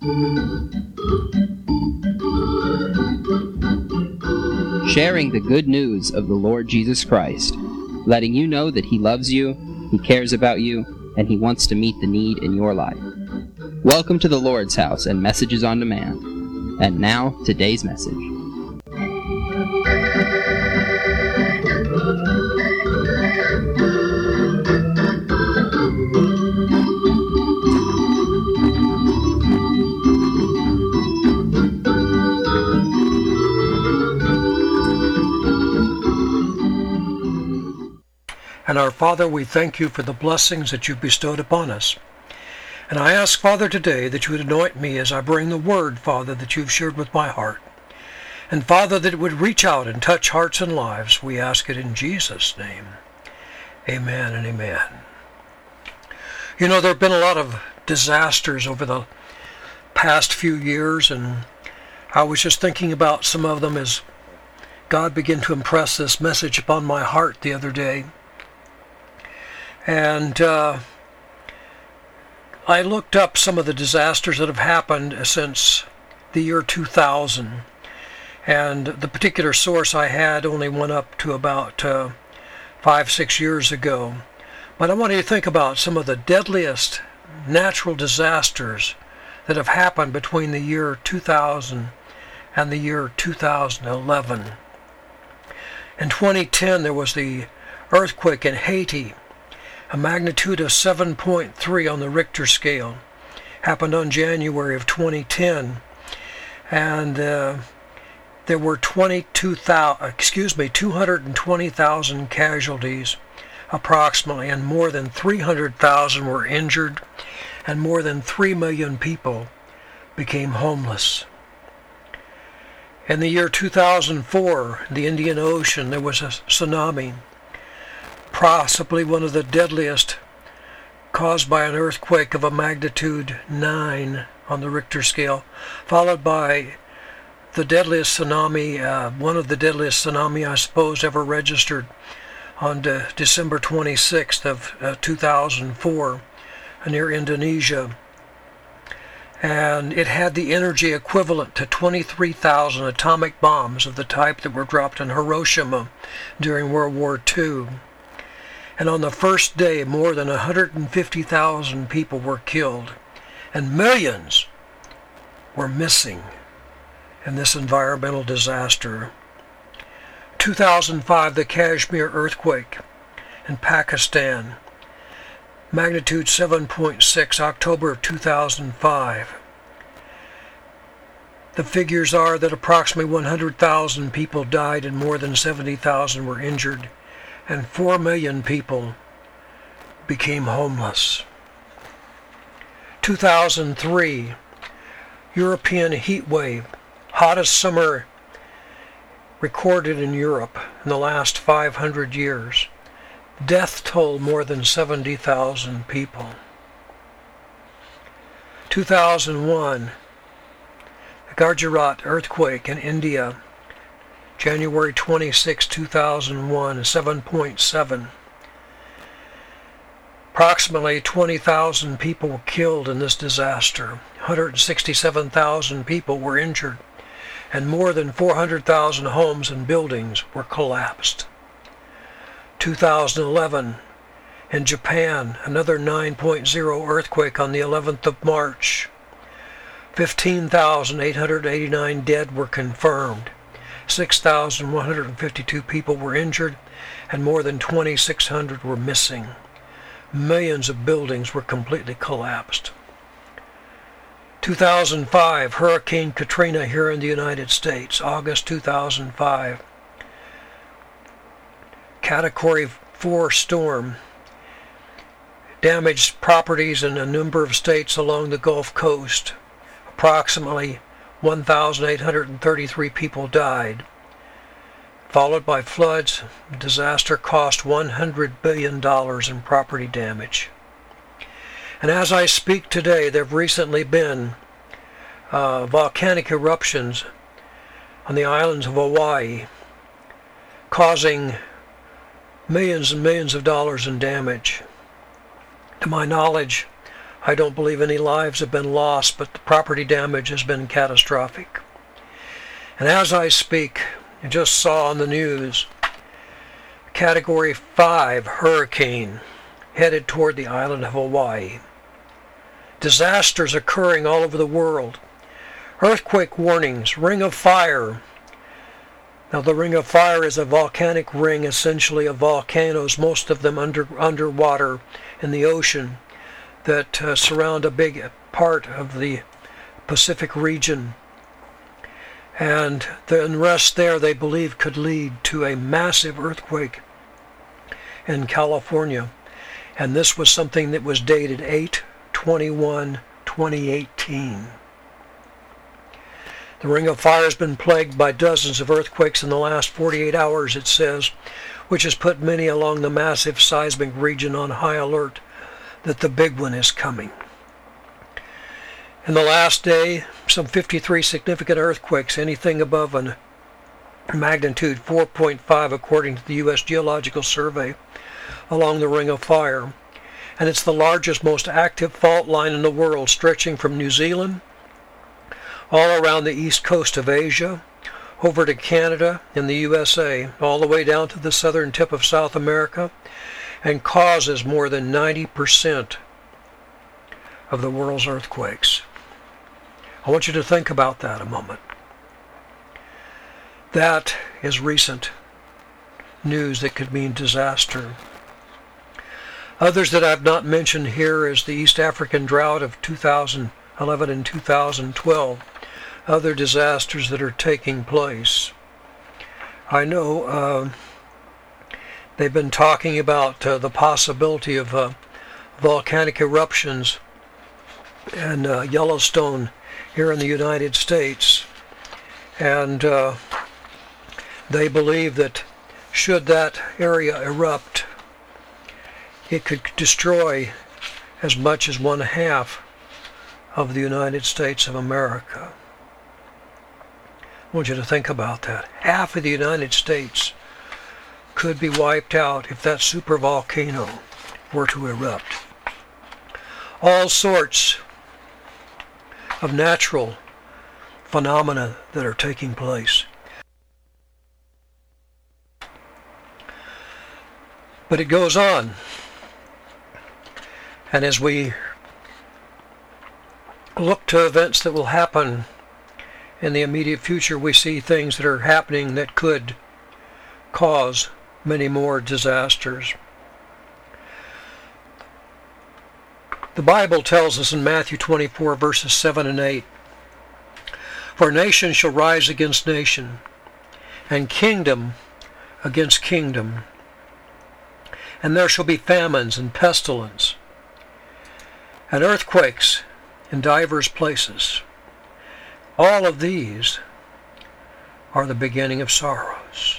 Sharing the good news of the Lord Jesus Christ, letting you know that He loves you, He cares about you, and He wants to meet the need in your life. Welcome to the Lord's House and Messages on Demand. And now, today's message. And our Father, we thank you for the blessings that you've bestowed upon us. And I ask, Father, today that you would anoint me as I bring the word, Father, that you've shared with my heart. And Father, that it would reach out and touch hearts and lives. We ask it in Jesus' name. Amen and amen. You know, there have been a lot of disasters over the past few years, and I was just thinking about some of them as God began to impress this message upon my heart the other day. And I looked up some of the disasters that have happened since the year 2000. And the particular source I had only went up to about 5-6 years ago. But I want you to think about some of the deadliest natural disasters that have happened between the year 2000 and the year 2011. In 2010, there was the earthquake in Haiti. A magnitude of 7.3 on the Richter scale. Happened on January of 2010. And there were 220,000 casualties approximately, and more than 300,000 were injured, and more than 3 million people became homeless. In the year 2004, the Indian Ocean, there was a tsunami. Possibly one of the deadliest, caused by an earthquake of a magnitude 9 on the Richter scale, followed by the deadliest tsunami, one of the deadliest tsunami I suppose ever registered on December 26th of 2004 near Indonesia. And it had the energy equivalent to 23,000 atomic bombs of the type that were dropped in Hiroshima during World War II. And on the first day, more than 150,000 people were killed, and millions were missing in this environmental disaster. 2005, the Kashmir earthquake in Pakistan, magnitude 7.6, October of 2005. The figures are that approximately 100,000 people died and more than 70,000 were injured. And 4 million people became homeless. 2003, European heat wave, hottest summer recorded in Europe in the last 500 years. Death toll more than 70,000 people. 2001, the Gujarat earthquake in India. January 26, 2001, 7.7. Approximately 20,000 people were killed in this disaster. 167,000 people were injured, and more than 400,000 homes and buildings were collapsed. 2011, in Japan, another 9.0 earthquake on the 11th of March. 15,889 dead were confirmed. 6,152 people were injured, and more than 2,600 were missing. Millions of buildings were completely collapsed. 2005, Hurricane Katrina here in the United States, August 2005. Category 4 storm damaged properties in a number of states along the Gulf Coast. Approximately 1,833 people died, followed by floods. The disaster cost $100 billion in property damage. And as I speak today, there have recently been volcanic eruptions on the islands of Hawaii, causing millions and millions of dollars in damage. To my knowledge, I don't believe any lives have been lost, but the property damage has been catastrophic. And as I speak, I just saw on the news, Category 5 hurricane headed toward the island of Hawaii. Disasters occurring all over the world. Earthquake warnings, ring of fire. Now the ring of fire is a volcanic ring, essentially of volcanoes, most of them underwater in the ocean, that surround a big part of the Pacific region. And the unrest there, they believe, could lead to a massive earthquake in California. And this was something that was dated 8/21/2018. The Ring of Fire has been plagued by dozens of earthquakes in the last 48 hours, it says, which has put many along the massive seismic region on high alert that the big one is coming. In the last day, some 53 significant earthquakes, anything above a magnitude 4.5 according to the U.S. Geological Survey, along the Ring of Fire. And it's the largest, most active fault line in the world, stretching from New Zealand all around the east coast of Asia, over to Canada and the USA, all the way down to the southern tip of South America, and causes more than 90% of the world's earthquakes. I want you to think about that a moment. That is recent news that could mean disaster. Others that I've not mentioned here is the East African drought of 2011 and 2012. Other disasters that are taking place. I know they've been talking about the possibility of volcanic eruptions in Yellowstone here in the United States. And they believe that should that area erupt, it could destroy as much as 1/2 of the United States of America. I want you to think about that. Half of the United States could be wiped out if that supervolcano were to erupt. All sorts of natural phenomena that are taking place. But it goes on. And as we look to events that will happen in the immediate future, we see things that are happening that could cause many more disasters. The Bible tells us in Matthew 24, verses 7 and 8, "For nation shall rise against nation, and kingdom against kingdom. And there shall be famines and pestilence, and earthquakes in divers places. All of these are the beginning of sorrows."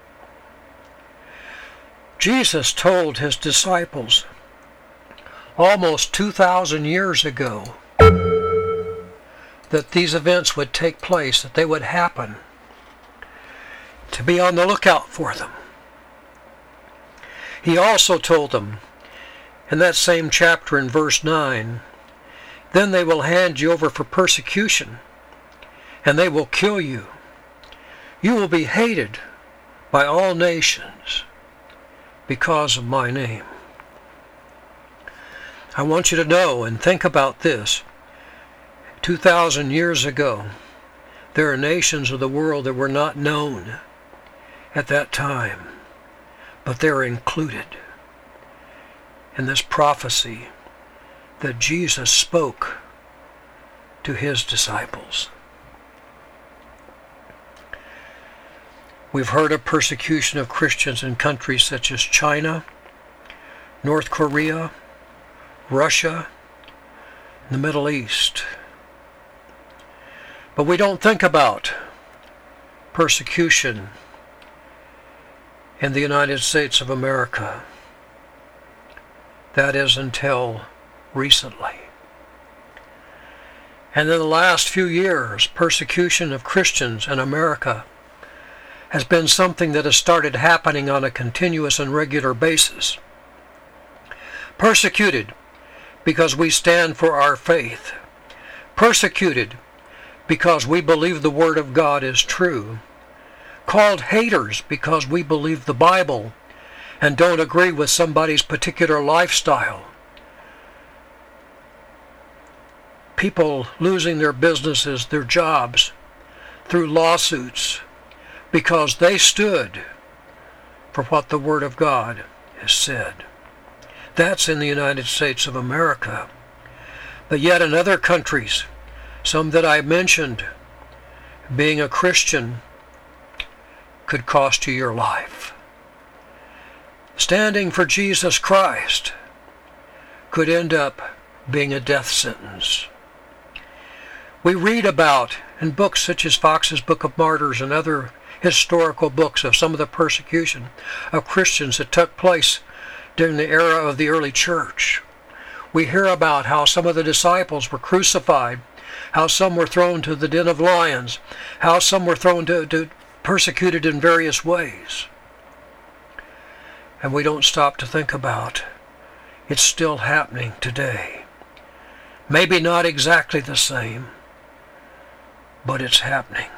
Jesus told his disciples almost 2,000 years ago that these events would take place, that they would happen, to be on the lookout for them. He also told them in that same chapter in verse 9, "Then they will hand you over for persecution, and they will kill you. You will be hated by all nations because of my name." I want you to know and think about this. 2,000 years ago, there are nations of the world that were not known at that time, but they're included in this prophecy that Jesus spoke to his disciples. We've heard of persecution of Christians in countries such as China, North Korea, Russia, and the Middle East. But we don't think about persecution in the United States of America. That is until recently. And in the last few years, persecution of Christians in America has been something that has started happening on a continuous and regular basis. Persecuted because we stand for our faith, persecuted because we believe the Word of God is true, called haters because we believe the Bible and don't agree with somebody's particular lifestyle, people losing their businesses, their jobs, through lawsuits because they stood for what the Word of God has said. That's in the United States of America. But yet in other countries, some that I mentioned, being a Christian could cost you your life. Standing for Jesus Christ could end up being a death sentence. We read about in books such as Fox's Book of Martyrs and other historical books of some of the persecution of Christians that took place during the era of the early church. We hear about how some of the disciples were crucified, how some were thrown to the den of lions, how some were thrown to persecuted in various ways. And we don't stop to think about it's still happening today. Maybe not exactly the same, but it's happening.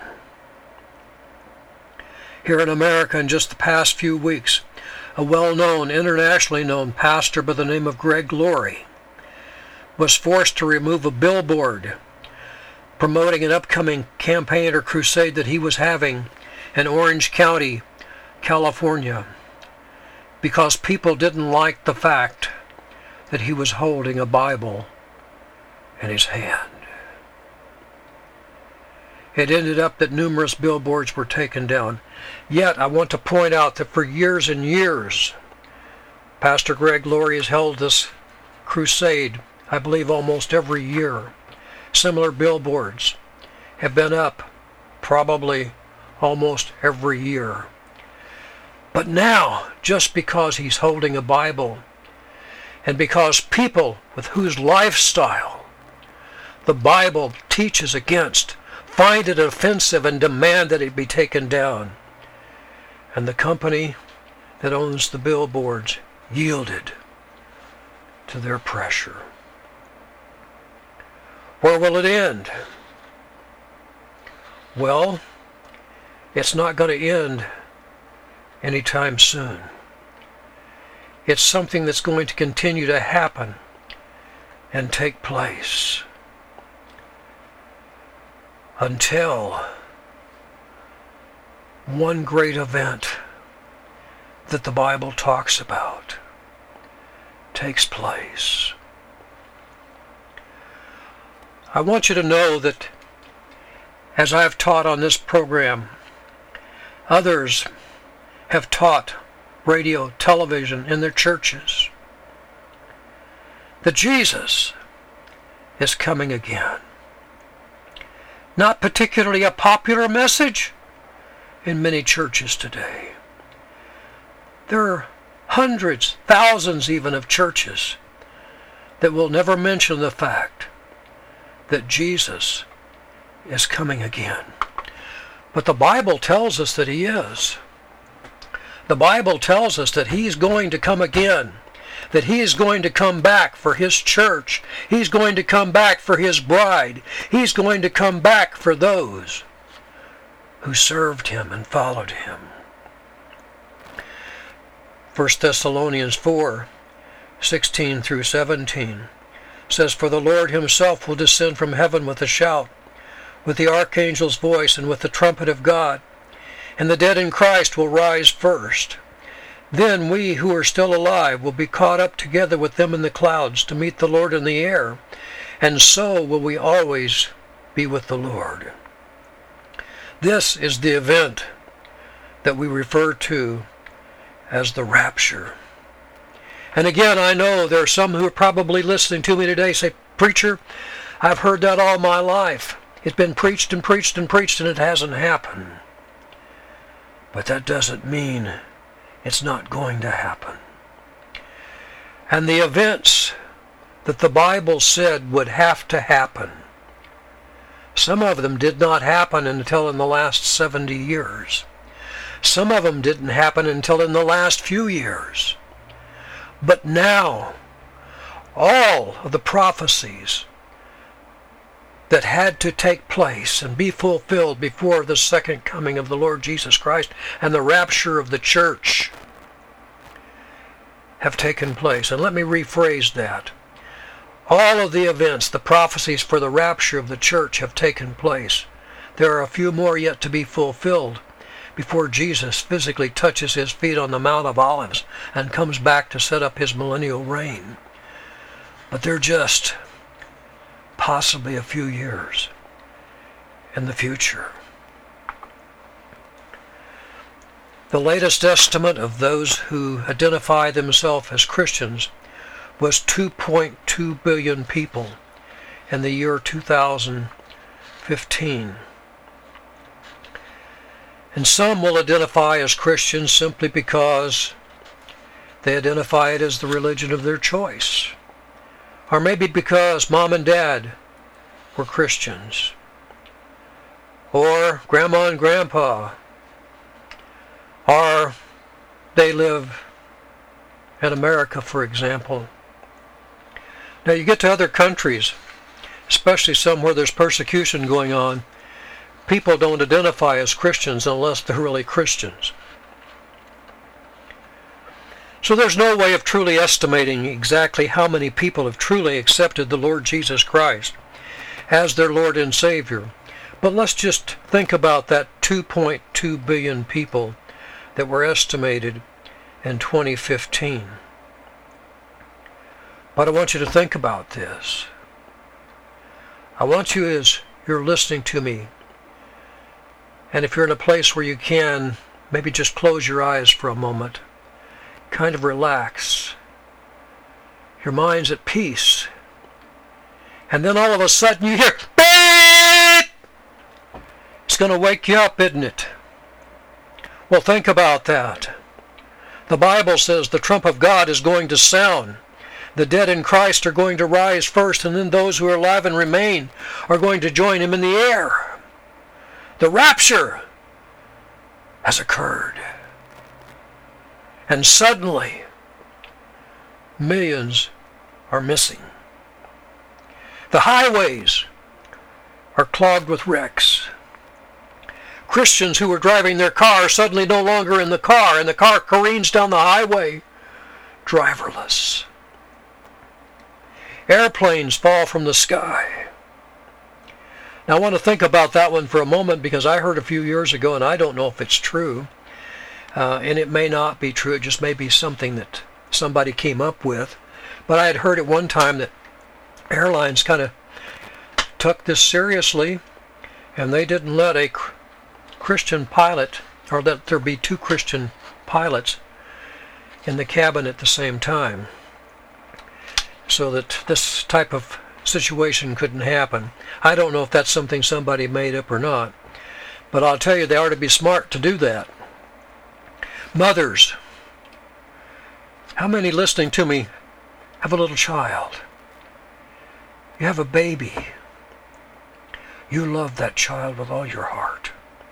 Here in America, in just the past few weeks, a well-known, internationally known pastor by the name of Greg Laurie was forced to remove a billboard promoting an upcoming campaign or crusade that he was having in Orange County, California, because people didn't like the fact that he was holding a Bible in his hand. It ended up that numerous billboards were taken down. Yet I want to point out that for years and years, Pastor Greg Laurie has held this crusade, I believe almost every year. Similar billboards have been up probably almost every year. But now, just because he's holding a Bible, and because people with whose lifestyle the Bible teaches against find it offensive and demand that it be taken down, and the company that owns the billboards yielded to their pressure. Where will it end? Well, it's not going to end anytime soon. It's something that's going to continue to happen and take place until one great event that the Bible talks about takes place. I want you to know that as I've taught on this program, others have taught radio, television in their churches that Jesus is coming again. Not particularly a popular message in many churches today. There are hundreds, thousands even of churches that will never mention the fact that Jesus is coming again. But the Bible tells us that he is. The Bible tells us that he's going to come again, that he is going to come back for his church. He's going to come back for his bride. He's going to come back for those who served him and followed him. 1 Thessalonians 4:16 through 17 says, "For the Lord himself will descend from heaven with a shout, with the archangel's voice, and with the trumpet of God. And the dead in Christ will rise first. Then we who are still alive will be caught up together with them in the clouds to meet the Lord in the air, and so will we always be with the Lord." This is the event that we refer to as the rapture. And again, I know there are some who are probably listening to me today say, "Preacher, I've heard that all my life. It's been preached and preached and preached and it hasn't happened." But that doesn't mean it's not going to happen. And the events that the Bible said would have to happen, some of them did not happen until in the last 70 years. Some of them didn't happen until in the last few years. But now, all of the prophecies that had to take place and be fulfilled before the second coming of the Lord Jesus Christ and the rapture of the church have taken place. And let me rephrase that. All of the events, the prophecies for the rapture of the church have taken place. There are a few more yet to be fulfilled before Jesus physically touches his feet on the Mount of Olives and comes back to set up his millennial reign. But they're just possibly a few years in the future. The latest estimate of those who identify themselves as Christians was 2.2 billion people in the year 2015. And some will identify as Christians simply because they identify it as the religion of their choice. Or maybe because mom and dad were Christians. Or grandma and grandpa. Or they live in America, for example. Now you get to other countries, especially some where there's persecution going on, people don't identify as Christians unless they're really Christians. So there's no way of truly estimating exactly how many people have truly accepted the Lord Jesus Christ as their Lord and Savior. But let's just think about that 2.2 billion people that were estimated in 2015. But I want you to think about this. I want you, as you're listening to me, and if you're in a place where you can, maybe just close your eyes for a moment. Kind of relax. Your mind's at peace. And then all of a sudden you hear, beep! It's going to wake you up, isn't it? Well, think about that. The Bible says the trump of God is going to sound. The dead in Christ are going to rise first, and then those who are alive and remain are going to join him in the air. The rapture has occurred. And suddenly, millions are missing. The highways are clogged with wrecks. Christians who were driving their car are suddenly no longer in the car, and the car careens down the highway driverless. Airplanes fall from the sky. Now I want to think about that one for a moment, because I heard a few years ago, and I don't know if it's true, and it may not be true, it just may be something that somebody came up with, but I had heard at one time that airlines kind of took this seriously, and they didn't let a Christian pilot, or let there be two Christian pilots in the cabin at the same time, so that this type of situation couldn't happen. I don't know if that's something somebody made up or not, but I'll tell you, they ought to be smart to do that. Mothers, how many listening to me have a little child? You have a baby. You love that child with all your heart.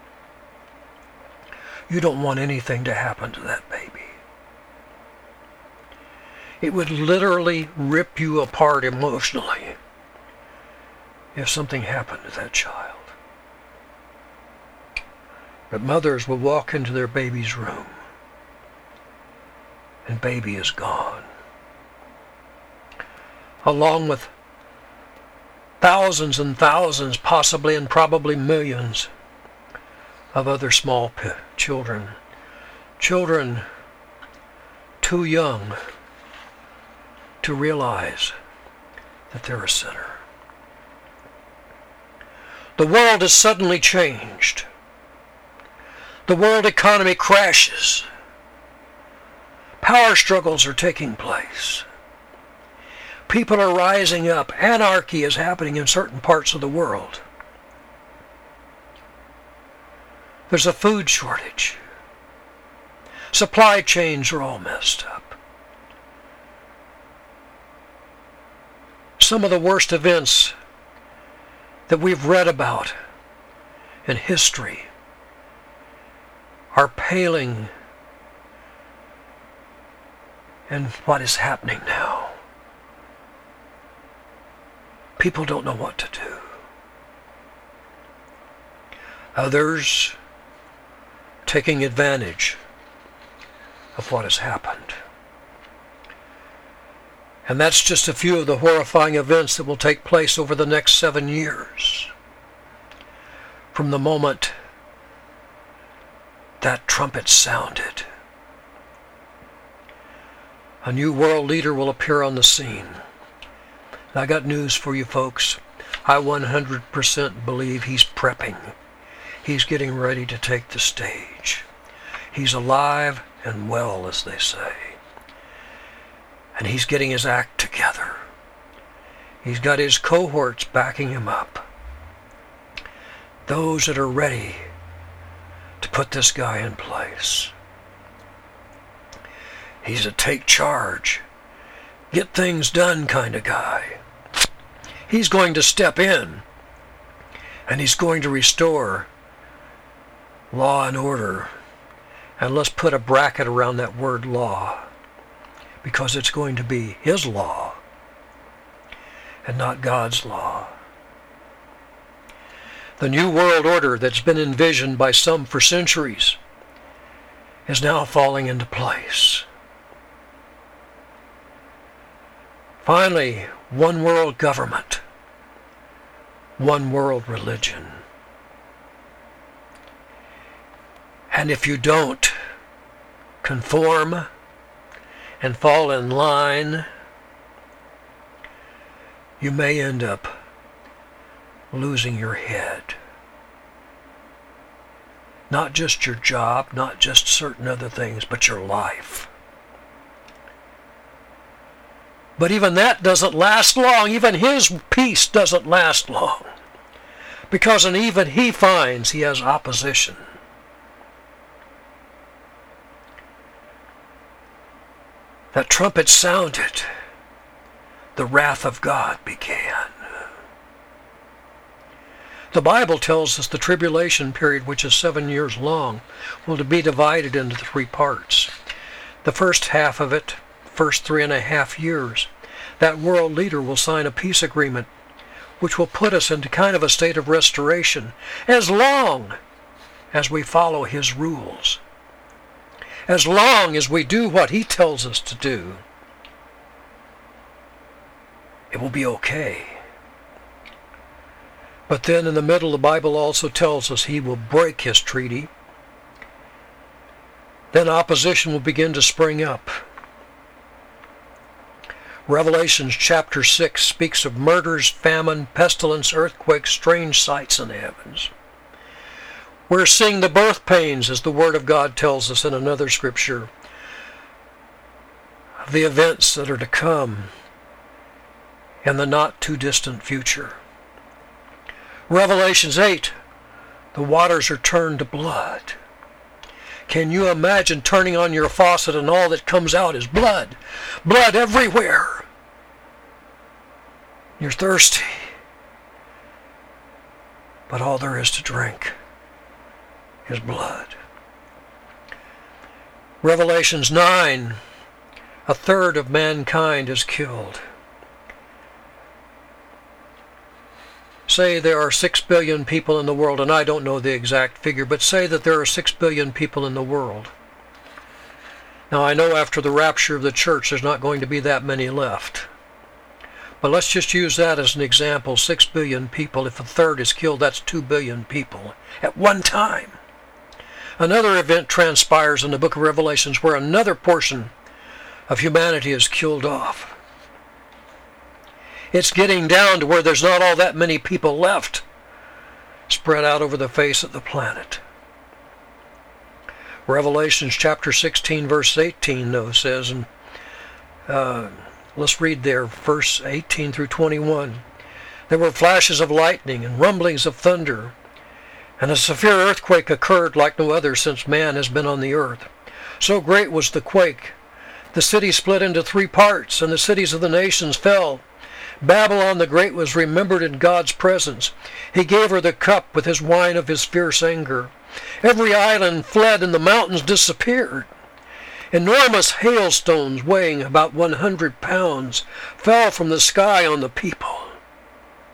You don't want anything to happen to that baby. It would literally rip you apart emotionally if something happened to that child. But mothers will walk into their baby's room, and baby is gone, along with thousands and thousands, possibly and probably millions of other small children. Children too young to realize that they're a sinner. The world has suddenly changed. The world economy crashes. Power struggles are taking place. People are rising up. Anarchy is happening in certain parts of the world. There's a food shortage. Supply chains are all messed up. Some of the worst events that we've read about in history are paling in what is happening now. People don't know what to do. Others taking advantage of what has happened. And that's just a few of the horrifying events that will take place over the next 7 years. From the moment that trumpet sounded, a new world leader will appear on the scene. And I got news for you folks. I 100% believe he's prepping. He's getting ready to take the stage. He's alive and well, as they say. And he's getting his act together. He's got his cohorts backing him up. Those that are ready to put this guy in place. He's a take charge, get things done kind of guy. He's going to step in, and he's going to restore law and order. And let's put a bracket around that word law, because it's going to be his law and not God's law. The new world order that's been envisioned by some for centuries is now falling into place. Finally, one world government, one world religion. And if you don't conform and fall in line, you may end up losing your head. Not just your job, not just certain other things, but your life. But even that doesn't last long. Even his peace doesn't last long. Because even he finds he has opposition. That trumpet sounded. The wrath of God began. The Bible tells us the tribulation period, which is 7 years long, will be divided into 3 parts. The first half of it, first 3.5 years, that world leader will sign a peace agreement, which will put us into kind of a state of restoration, as long as we follow his rules. As long as we do what he tells us to do, it will be okay. But then in the middle, the Bible also tells us he will break his treaty. Then opposition will begin to spring up. Revelation chapter 6 speaks of murders, famine, pestilence, earthquakes, strange sights in the heavens. We're seeing the birth pains, as the Word of God tells us in another scripture, of the events that are to come in the not too distant future. Revelation 8, the waters are turned to blood. Can you imagine turning on your faucet and all that comes out is blood? Blood everywhere. You're thirsty, but all there is to drink is blood. Revelation 9, a third of mankind is killed. Say there are 6 billion people in the world, and I don't know the exact figure, but say that there are 6 billion people in the world. Now I know after the rapture of the church there's not going to be that many left. But let's just use that as an example. 6 billion people. If a third is killed, that's 2 billion people at one time. Another event transpires in the book of Revelations where another portion of humanity is killed off. It's getting down to where there's not all that many people left spread out over the face of the planet. Revelation chapter 16 verse 18 though says, and let's read there, verse 18 through 21. There were flashes of lightning and rumblings of thunder, and a severe earthquake occurred like no other since man has been on the earth. So great was the quake, the city split into 3 parts, and the cities of the nations fell. Babylon the Great was remembered in God's presence. He gave her the cup with his wine of his fierce anger. Every island fled and the mountains disappeared. Enormous hailstones weighing about 100 pounds fell from the sky on the people.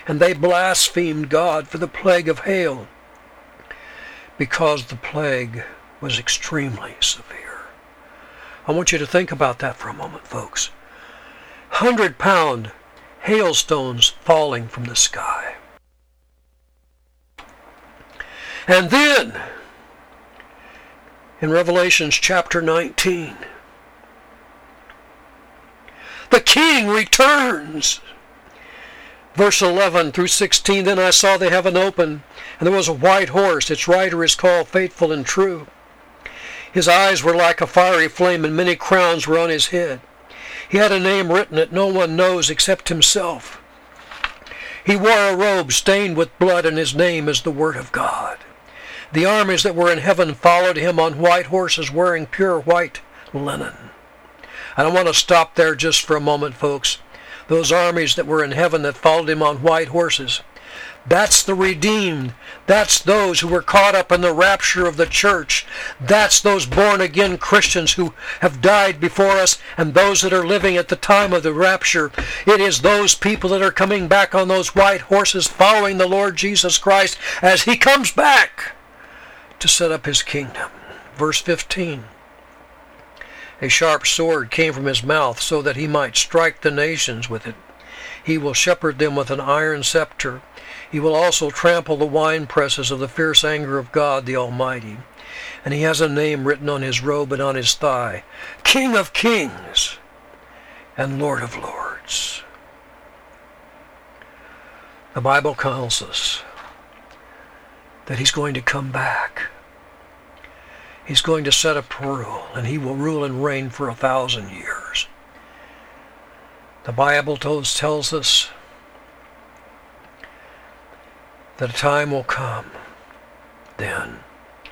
and they blasphemed God for the plague of hail, because the plague was extremely severe. I want you to think about that for a moment, folks. 100-pound hailstones falling from the sky. And then, in Revelation chapter 19, the king returns. Verse 11 through 16, then I saw the heaven open, and there was a white horse. Its rider is called Faithful and True. His eyes were like a fiery flame, and many crowns were on his head. He had a name written that no one knows except himself. He wore a robe stained with blood, and his name is the Word of God. The armies that were in heaven followed him on white horses, wearing pure white linen. And I want to stop there just for a moment, folks. Those armies that were in heaven that followed him on white horses, that's the redeemed. That's those who were caught up in the rapture of the church. That's those born-again Christians who have died before us, and those that are living at the time of the rapture. It is those people that are coming back on those white horses, following the Lord Jesus Christ as he comes back to set up his kingdom. Verse 15. A sharp sword came from his mouth, so that he might strike the nations with it. He will shepherd them with an iron scepter. He will also trample the winepresses of the fierce anger of God the Almighty. And he has a name written on his robe and on his thigh, King of Kings and Lord of Lords. The Bible tells us that he's going to come back. He's going to set up rule, and he will rule and reign for 1,000 years. The Bible tells us that a time will come then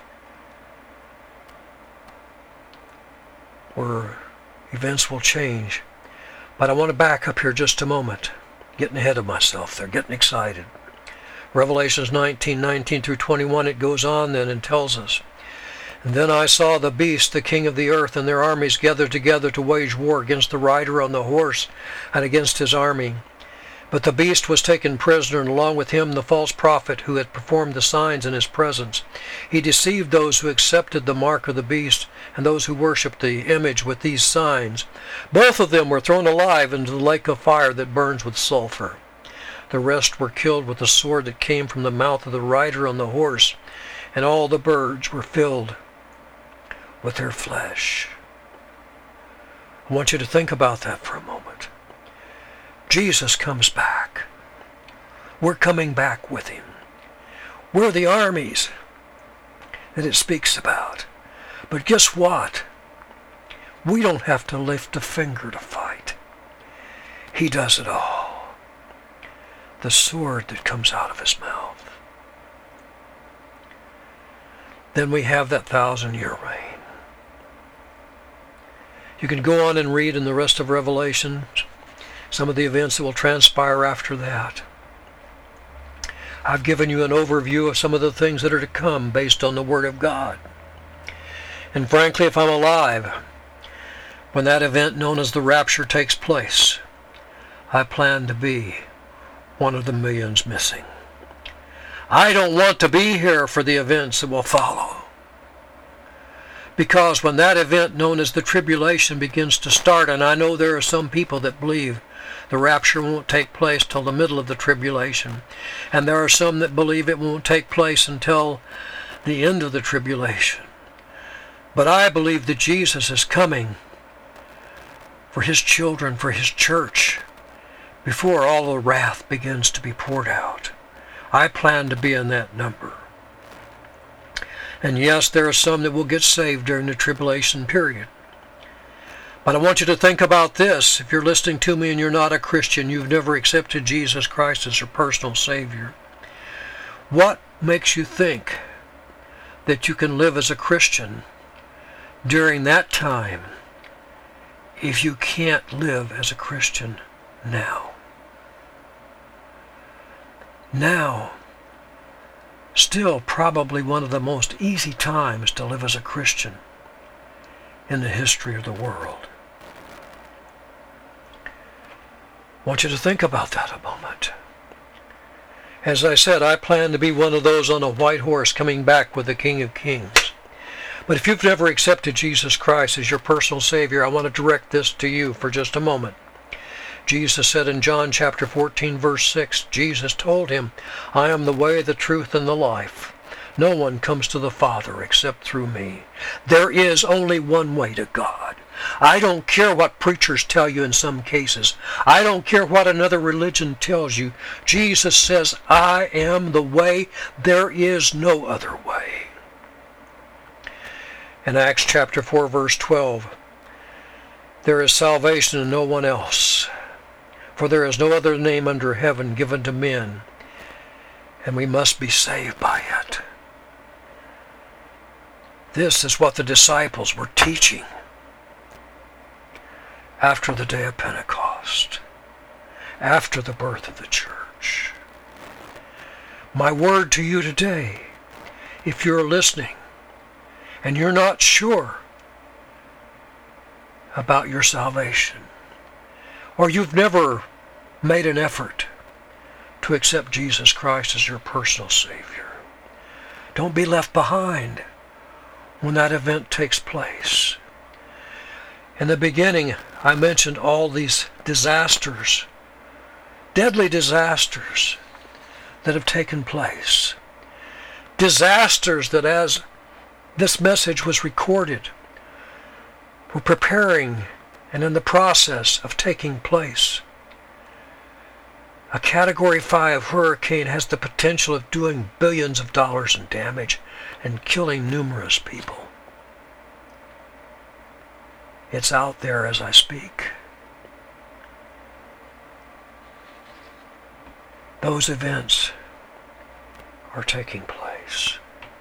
where events will change. But I want to back up here just a moment. Getting ahead of myself there, getting excited. Revelations 19:19 through 21, it goes on then and tells us, and then I saw the beast, the king of the earth, and their armies gathered together to wage war against the rider on the horse and against his army. But the beast was taken prisoner, and along with him the false prophet who had performed the signs in his presence. He deceived those who accepted the mark of the beast and those who worshipped the image with these signs. Both of them were thrown alive into the lake of fire that burns with sulfur. The rest were killed with the sword that came from the mouth of the rider on the horse, and all the birds were filled with their flesh. I want you to think about that for a moment. Jesus comes back. We're coming back with him. We're the armies that it speaks about. But guess what? We don't have to lift a finger to fight. He does it all. The sword that comes out of his mouth. Then we have that 1,000-year reign. You can go on and read in the rest of Revelation some of the events that will transpire after that. I've given you an overview of some of the things that are to come based on the Word of God. And frankly, if I'm alive when that event known as the rapture takes place, I plan to be one of the millions missing. I don't want to be here for the events that will follow. Because when that event known as the tribulation begins to start, and I know there are some people that believe the rapture won't take place till the middle of the tribulation, and there are some that believe it won't take place until the end of the tribulation. But I believe that Jesus is coming for his children, for his church, before all the wrath begins to be poured out. I plan to be in that number. And yes, there are some that will get saved during the tribulation period. But I want you to think about this. If you're listening to me and you're not a Christian, you've never accepted Jesus Christ as your personal Savior, what makes you think that you can live as a Christian during that time if you can't live as a Christian now? Now, still probably one of the most easy times to live as a Christian in the history of the world. I want you to think about that a moment. As I said, I plan to be one of those on a white horse coming back with the King of Kings. But if you've never accepted Jesus Christ as your personal Savior, I want to direct this to you for just a moment. Jesus said in John chapter 14, verse 6, Jesus told him, I am the way, the truth, and the life. No one comes to the Father except through me. There is only one way to God. I don't care what preachers tell you in some cases. I don't care what another religion tells you. Jesus says, I am the way. There is no other way. In Acts chapter 4, verse 12, there is salvation in no one else, for there is no other name under heaven given to men, and we must be saved by it. This is what the disciples were teaching after the day of Pentecost, after the birth of the church. My word to you today, if you're listening and you're not sure about your salvation, or you've never made an effort to accept Jesus Christ as your personal Savior, don't be left behind when that event takes place. In the beginning, I mentioned all these disasters, deadly disasters that have taken place. Disasters that, as this message was recorded, were preparing and in the process of taking place. A Category 5 hurricane has the potential of doing billions of dollars in damage and killing numerous people. It's out there as I speak. Those events are taking place.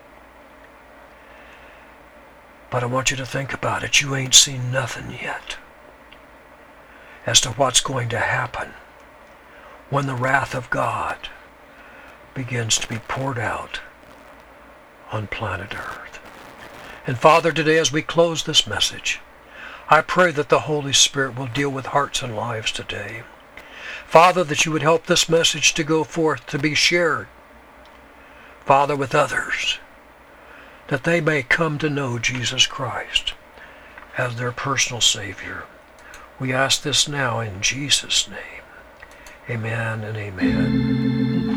But I want you to think about it. You ain't seen nothing yet as to what's going to happen when the wrath of God begins to be poured out on planet Earth. And Father, today as we close this message, I pray that the Holy Spirit will deal with hearts and lives today. Father, that you would help this message to go forth, to be shared, Father, with others, that they may come to know Jesus Christ as their personal Savior. We ask this now in Jesus' name. Amen and amen.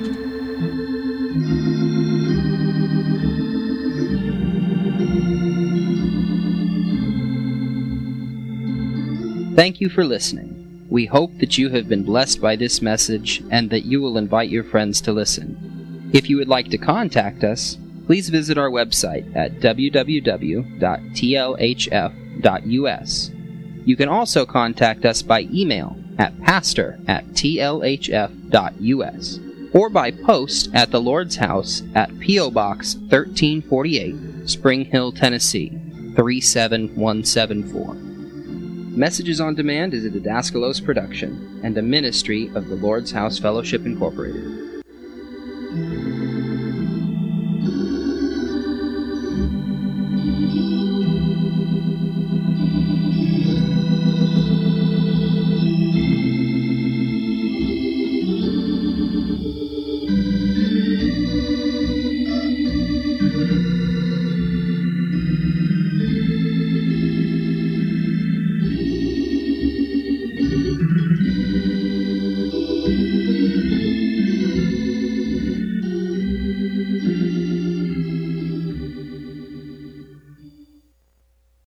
Thank you for listening. We hope that you have been blessed by this message and that you will invite your friends to listen. If you would like to contact us, please visit our website at www.tlhf.us. You can also contact us by email at pastor@tlhf.us or by post at the Lord's House at P.O. Box 1348, Spring Hill, Tennessee 37174. Messages on Demand is a Didaskalos production and a ministry of the Lord's House Fellowship Incorporated.